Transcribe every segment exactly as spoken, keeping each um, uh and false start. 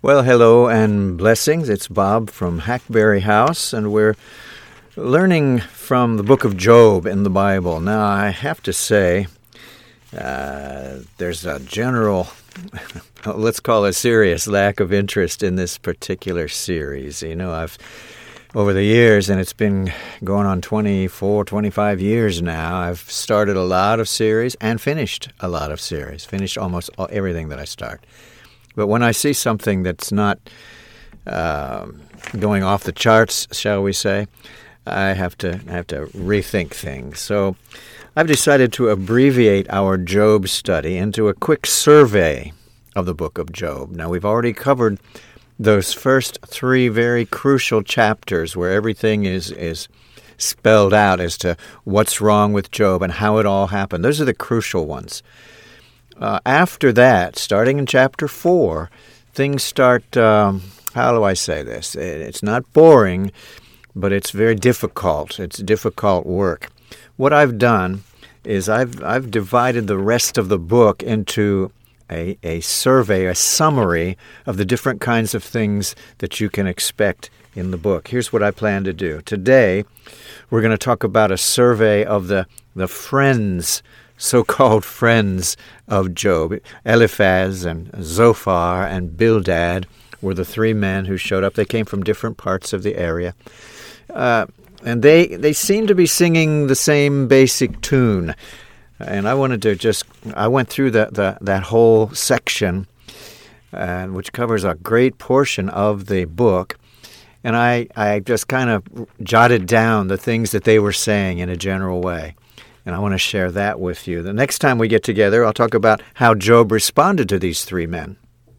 Well, hello and blessings. It's Bob from Hackberry House, and we're learning from the book of Job in the Bible. Now, I have to say, uh, there's a general, let's call it serious lack of interest in this particular series. You know, I've, over the years, and it's been going on twenty-four, twenty-five years now, I've started a lot of series and finished a lot of series, finished almost all, everything that I start. But when I see something that's not uh, going off the charts, shall we say, I have to have to rethink things. So I've decided to abbreviate our Job study into a quick survey of the book of Job. Now, we've already covered those first three very crucial chapters where everything is, is spelled out as to what's wrong with Job and how it all happened. Those are the crucial ones. Uh, after that, starting in chapter four, things start, um, how do I say this? It's not boring, but it's very difficult. It's difficult work. What I've done is I've I've divided the rest of the book into a, a survey, a summary of the different kinds of things that you can expect in the book. Here's what I plan to do. Today, we're going to talk about a survey of the, the friends, so-called friends of Job. Eliphaz and Zophar and Bildad were the three men who showed up. They came from different parts of the area. Uh, and they they seem to be singing the same basic tune. And I wanted to just, I went through the, the, that whole section, uh, which covers a great portion of the book. And I, I just kind of jotted down the things that they were saying in a general way. And I want to share that with you. The next time we get together, I'll talk about how Job responded to these three men.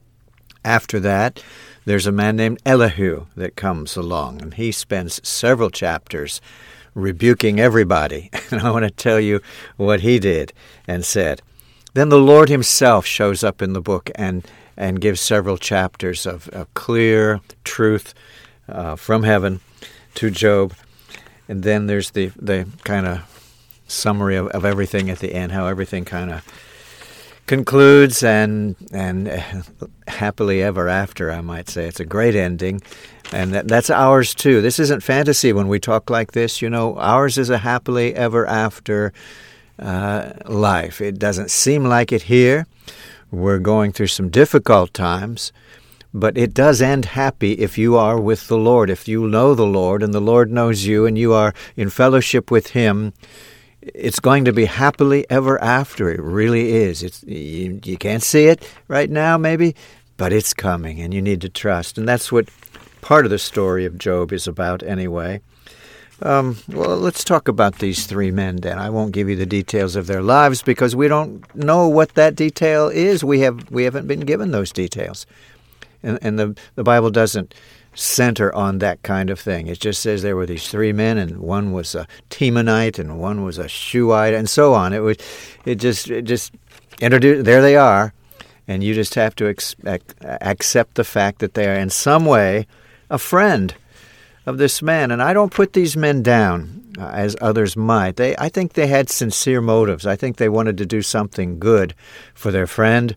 After that, there's a man named Elihu that comes along, and he spends several chapters rebuking everybody. And I want to tell you what he did and said. Then the Lord himself shows up in the book and, and gives several chapters of, of clear truth uh, from heaven to Job. And then there's the, the kind of summary of, of everything at the end, how everything kind of concludes and and happily ever after, I might say. It's a great ending, and that, that's ours too. This isn't fantasy when we talk like this. You know, ours is a happily ever after uh, life. It doesn't seem like it here. We're going through some difficult times, but it does end happy if you are with the Lord, if you know the Lord and the Lord knows you and you are in fellowship with Him. It's going to be happily ever after. It really is. It's you, you can't see it right now, maybe, but it's coming, and you need to trust. And that's what part of the story of Job is about anyway. Um, well, let's talk about these three men then. I won't give you the details of their lives because we don't know what that detail is. We have we haven't been given those details. And, and the, the Bible doesn't center on that kind of thing. It just says there were these three men, and one was a Temanite, and one was a Shuhite, and so on. It was, it just, it just introduced. There they are, and you just have to ex- accept the fact that they are in some way a friend of this man. And I don't put these men down uh, as others might. They, I think they had sincere motives. I think they wanted to do something good for their friend.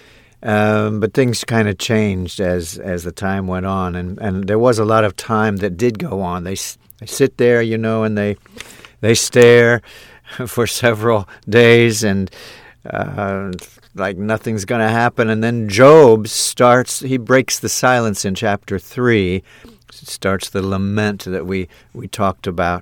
Um, but things kind of changed as as the time went on, and, and there was a lot of time that did go on. They they sit there, you know, and they they stare for several days, and uh, like nothing's going to happen. And then Job starts; he breaks the silence in chapter three. Starts the lament that we we talked about.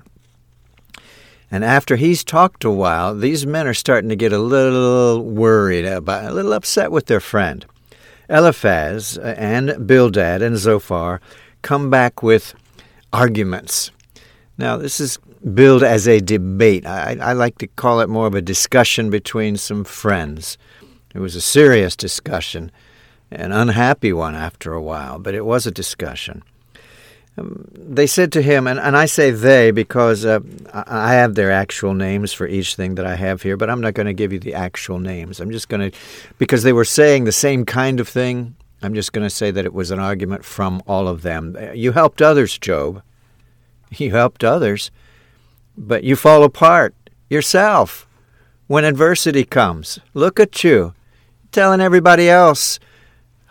And after he's talked a while, these men are starting to get a little worried about, a little upset with their friend. Eliphaz and Bildad and Zophar come back with arguments. Now, this is billed as a debate. I, I like to call it more of a discussion between some friends. It was a serious discussion, an unhappy one after a while, but it was a discussion. Um, they said to him, and, and I say they because uh, I have their actual names for each thing that I have here, but I'm not going to give you the actual names. I'm just going to, because they were saying the same kind of thing, I'm just going to say that it was an argument from all of them. You helped others, Job. You helped others, but you fall apart yourself when adversity comes. Look at you, telling everybody else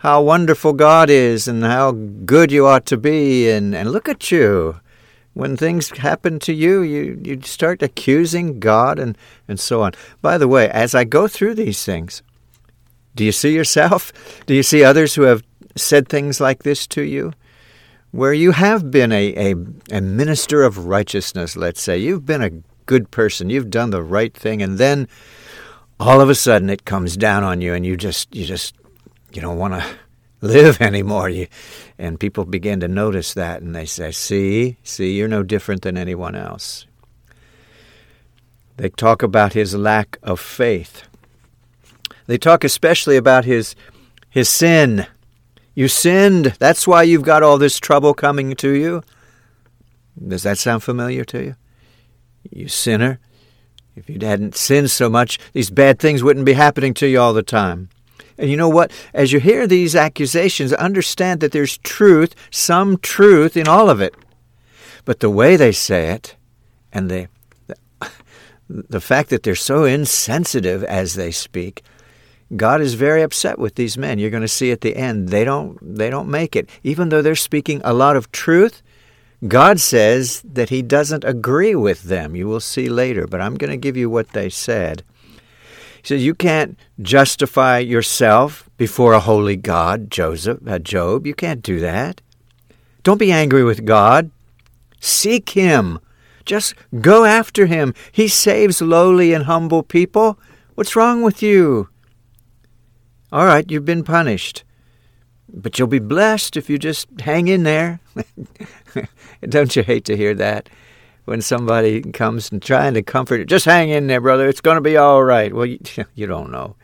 how wonderful God is and how good you ought to be. And, and look at you. When things happen to you, you, you start accusing God and, and so on. By the way, as I go through these things, do you see yourself? Do you see others who have said things like this to you? Where you have been a, a, a minister of righteousness, let's say. You've been a good person. You've done the right thing. And then all of a sudden it comes down on you and you just you just you don't want to live anymore. You, and people begin to notice that and they say, see, see, you're no different than anyone else. They talk about his lack of faith. They talk especially about his his sin. You sinned. That's why you've got all this trouble coming to you. Does that sound familiar to you? You sinner. If you hadn't sinned so much, these bad things wouldn't be happening to you all the time. And you know what? As you hear these accusations, understand that there's truth, some truth in all of it. But the way they say it, and the, the, the fact that they're so insensitive as they speak, God is very upset with these men. You're going to see at the end, they don't they don't make it. Even though they're speaking a lot of truth, God says that he doesn't agree with them. You will see later, but I'm going to give you what they said. He says, you can't justify yourself before a holy God, Joseph, uh, Job. You can't do that. Don't be angry with God. Seek him. Just go after him. He saves lowly and humble people. What's wrong with you? All right, you've been punished, but you'll be blessed if you just hang in there. Don't you hate to hear that? When somebody comes and trying to comfort you, just hang in there, brother. It's going to be all right. Well, you, you don't know.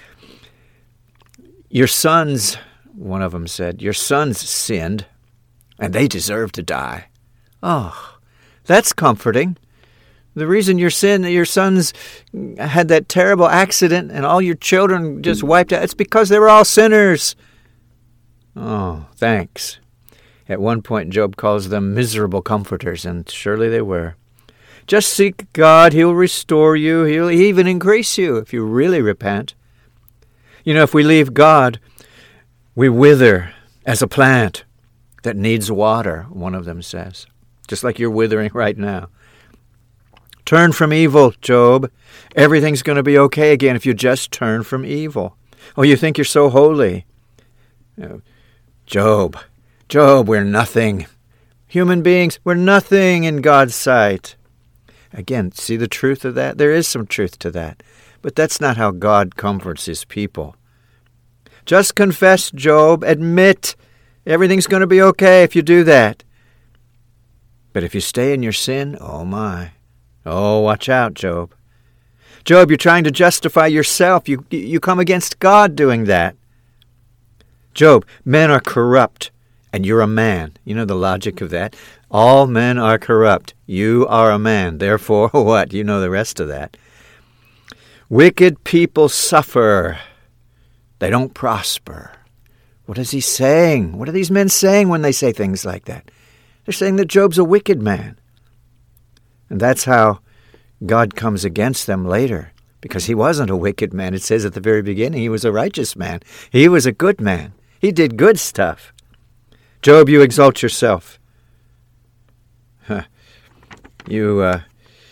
Your sons, one of them said, your sons sinned, and they deserve to die. Oh, that's comforting. The reason your sin, your sons had that terrible accident and all your children just wiped out, it's because they were all sinners. Oh, thanks. At one point, Job calls them miserable comforters, and surely they were. Just seek God. He'll restore you. He'll even increase you if you really repent. You know, if we leave God, we wither as a plant that needs water, one of them says, just like you're withering right now. Turn from evil, Job. Everything's going to be okay again if you just turn from evil. Oh, you think you're so holy. You know, Job, Job, we're nothing. Human beings, we're nothing in God's sight. Again, see the truth of that? There is some truth to that. But that's not how God comforts his people. Just confess, Job. Admit everything's going to be okay if you do that. But if you stay in your sin, oh my. Oh, watch out, Job. Job, you're trying to justify yourself. You, you come against God doing that. Job, men are corrupt, and you're a man. You know the logic of that? All men are corrupt. You are a man. Therefore, what? You know the rest of that. Wicked people suffer. They don't prosper. What is he saying? What are these men saying when they say things like that? They're saying that Job's a wicked man. And that's how God comes against them later, because he wasn't a wicked man. It says at the very beginning he was a righteous man. He was a good man. He did good stuff. Job, you exalt yourself. Huh. You uh,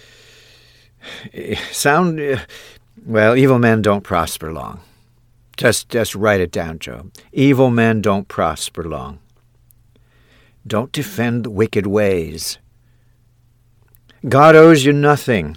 sound, uh, well, evil men don't prosper long. Just, just write it down, Job. Evil men don't prosper long. Don't defend the wicked ways. God owes you nothing.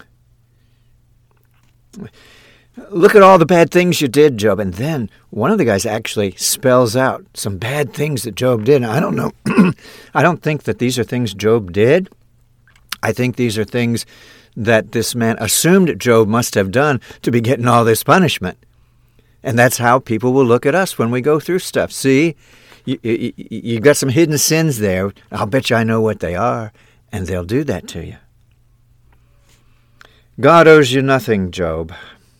Look at all the bad things you did, Job. And then one of the guys actually spells out some bad things that Job did. Now, I don't know. I don't think that these are things Job did. I think these are things that this man assumed Job must have done to be getting all this punishment. And that's how people will look at us when we go through stuff. See, you, you, you've got some hidden sins there. I'll bet you I know what they are. And they'll do that to you. God owes you nothing, Job.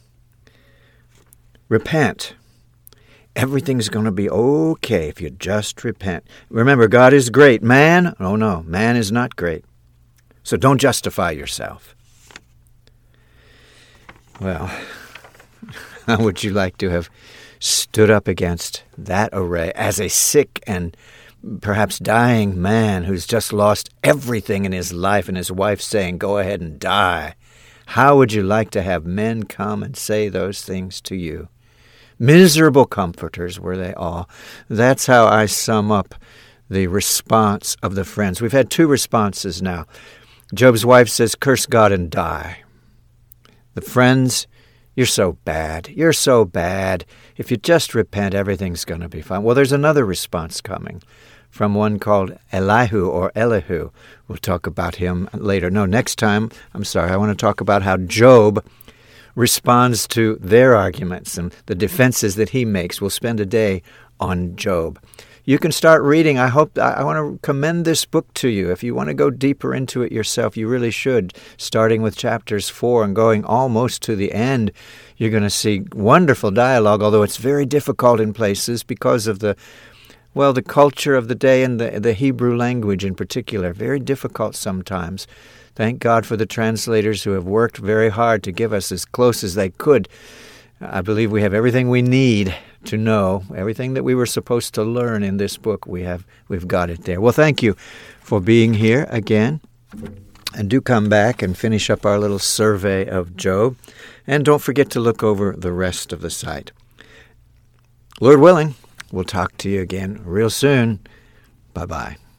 Repent. Everything's going to be okay if you just repent. Remember, God is great. Man, oh no, man is not great. So don't justify yourself. Well, how would you like to have stood up against that array as a sick and perhaps dying man who's just lost everything in his life, and his wife saying, go ahead and die. How would you like to have men come and say those things to you? Miserable comforters were they all. That's how I sum up the response of the friends. We've had two responses now. Job's wife says, curse God and die. The friends, you're so bad. You're so bad. If you just repent, everything's going to be fine. Well, there's another response coming from one called Elihu or Elihu. We'll talk about him later. No, next time, I'm sorry, I want to talk about how Job responds to their arguments and the defenses that he makes. We'll spend a day on Job. You can start reading. I hope I, I want to commend this book to you. If you want to go deeper into it yourself, you really should. Starting with chapters four and going almost to the end, you're going to see wonderful dialogue, although it's very difficult in places because of the Well, the culture of the day and the, the Hebrew language in particular, very difficult sometimes. Thank God for the translators who have worked very hard to give us as close as they could. I believe we have everything we need to know, everything that we were supposed to learn in this book. We have, we've got it there. Well, thank you for being here again. And do come back and finish up our little survey of Job. And don't forget to look over the rest of the site. Lord willing, we'll talk to you again real soon. Bye-bye.